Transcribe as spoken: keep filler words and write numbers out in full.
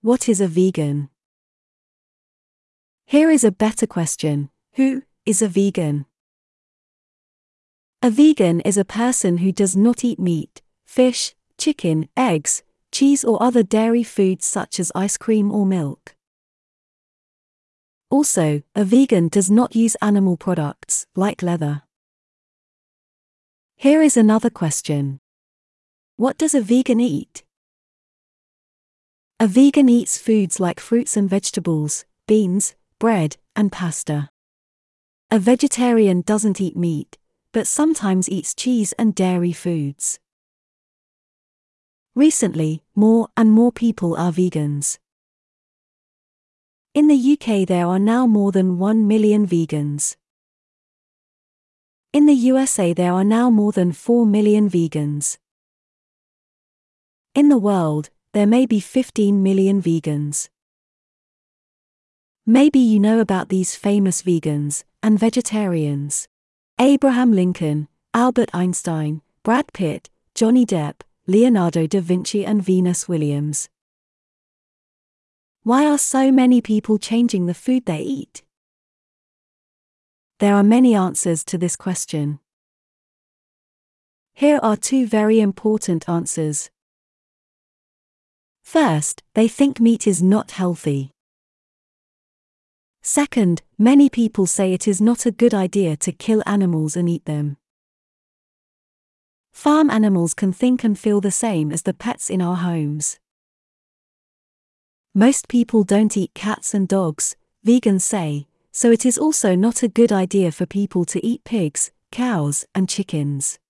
What is a vegan? Here is a better question. Who is a vegan? A vegan is a person who does not eat meat, fish, chicken, eggs, cheese or other dairy foods such as ice cream or milk. Also, a vegan does not use animal products, like leather. Here is another question. What does a vegan eat? A vegan eats foods like fruits and vegetables, beans, bread, and pasta. A vegetarian doesn't eat meat, but sometimes eats cheese and dairy foods. Recently, more and more people are vegans. In the U K there are now more than one million vegans. In the U S A there are now more than four million vegans. In the world, there may be fifteen million vegans. Maybe you know about these famous vegans and vegetarians: Abraham Lincoln, Albert Einstein, Brad Pitt, Johnny Depp, Leonardo da Vinci and Venus Williams. Why are so many people changing the food they eat? There are many answers to this question. Here are two very important answers. First, they think meat is not healthy. Second, many people say it is not a good idea to kill animals and eat them. Farm animals can think and feel the same as the pets in our homes. Most people don't eat cats and dogs, vegans say, so it is also not a good idea for people to eat pigs, cows, and chickens.